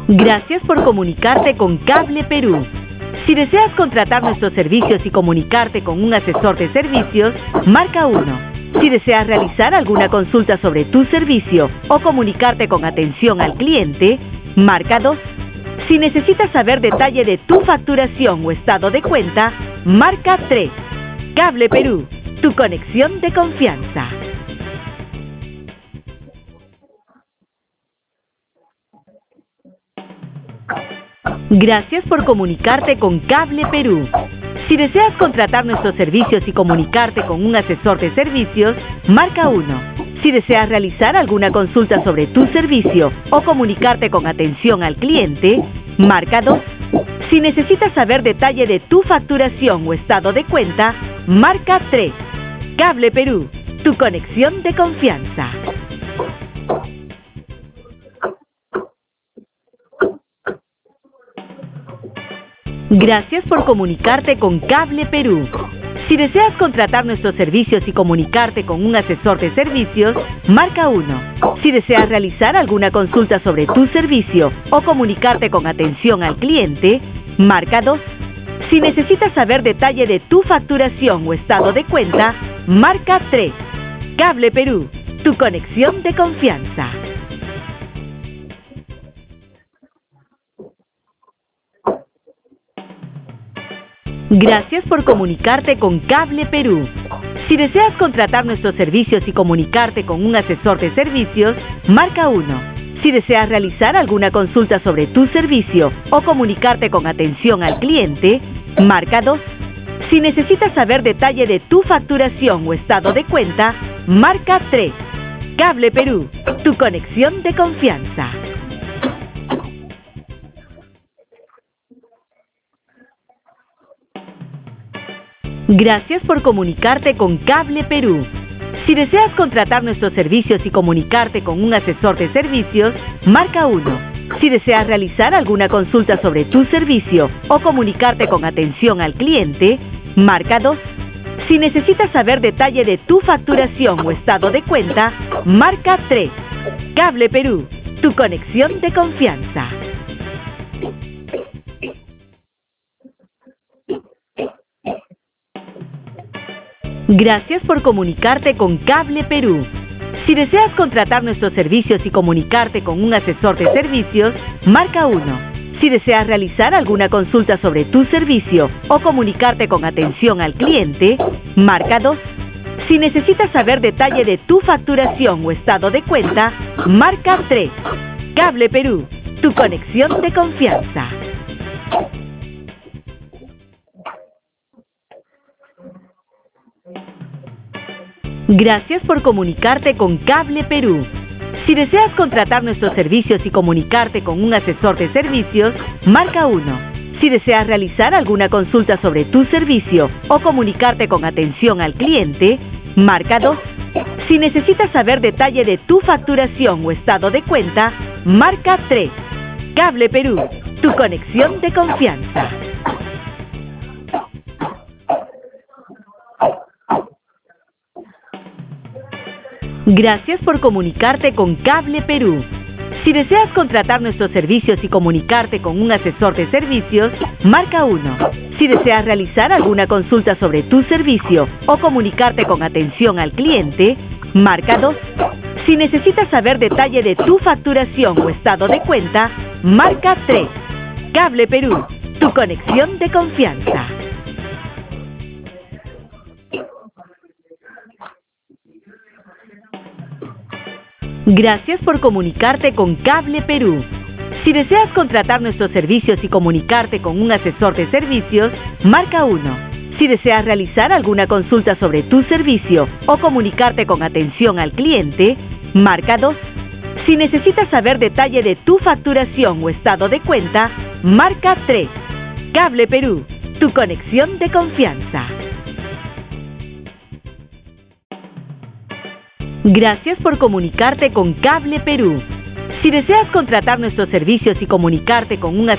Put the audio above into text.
Gracias por comunicarte con Cable Perú. Si deseas contratar nuestros servicios y comunicarte con un asesor de servicios, marca 1. Si deseas realizar alguna consulta sobre tu servicio o comunicarte con atención al cliente, marca 2. Si necesitas saber detalle de tu facturación o estado de cuenta, marca 3. Cable Perú, tu conexión de confianza. Gracias por comunicarte con Cable Perú. Si deseas contratar nuestros servicios y comunicarte con un asesor de servicios, marca 1. Si deseas realizar alguna consulta sobre tu servicio o comunicarte con atención al cliente, marca 2. Si necesitas saber detalle de tu facturación o estado de cuenta, marca 3. Cable Perú, tu conexión de confianza. Gracias por comunicarte con Cable Perú. Si deseas contratar nuestros servicios y comunicarte con un asesor de servicios, marca 1. Si deseas realizar alguna consulta sobre tu servicio o comunicarte con atención al cliente, marca 2. Si necesitas saber detalle de tu facturación o estado de cuenta, marca 3. Cable Perú, tu conexión de confianza. Gracias por comunicarte con Cable Perú. Si deseas contratar nuestros servicios y comunicarte con un asesor de servicios, marca 1. Si deseas realizar alguna consulta sobre tu servicio o comunicarte con atención al cliente, marca 2. Si necesitas saber detalle de tu facturación o estado de cuenta, marca 3. Cable Perú, tu conexión de confianza. Gracias por comunicarte con Cable Perú. Si deseas contratar nuestros servicios y comunicarte con un asesor de servicios, marca 1. Si deseas realizar alguna consulta sobre tu servicio o comunicarte con atención al cliente, marca 2. Si necesitas saber detalle de tu facturación o estado de cuenta, marca 3. Cable Perú, tu conexión de confianza. Gracias por comunicarte con Cable Perú. Si deseas contratar nuestros servicios y comunicarte con un asesor de servicios, marca 1. Si deseas realizar alguna consulta sobre tu servicio o comunicarte con atención al cliente, marca 2. Si necesitas saber detalle de tu facturación o estado de cuenta, marca 3. Cable Perú, tu conexión de confianza. Gracias por comunicarte con Cable Perú. Si deseas contratar nuestros servicios y comunicarte con un asesor de servicios, marca 1. Si deseas realizar alguna consulta sobre tu servicio o comunicarte con atención al cliente, marca 2. Si necesitas saber detalle de tu facturación o estado de cuenta, marca 3. Cable Perú, tu conexión de confianza. Gracias por comunicarte con Cable Perú. Si deseas contratar nuestros servicios y comunicarte con un asesor de servicios, marca 1. Si deseas realizar alguna consulta sobre tu servicio o comunicarte con atención al cliente, marca 2. Si necesitas saber detalle de tu facturación o estado de cuenta, marca 3. Cable Perú, tu conexión de confianza. Gracias por comunicarte con Cable Perú. Si deseas contratar nuestros servicios y comunicarte con un asesor de servicios, marca 1. Si deseas realizar alguna consulta sobre tu servicio o comunicarte con atención al cliente, marca 2. Si necesitas saber detalle de tu facturación o estado de cuenta, marca 3. Cable Perú, tu conexión de confianza. Gracias por comunicarte con Cable Perú. Si deseas contratar nuestros servicios y comunicarte con un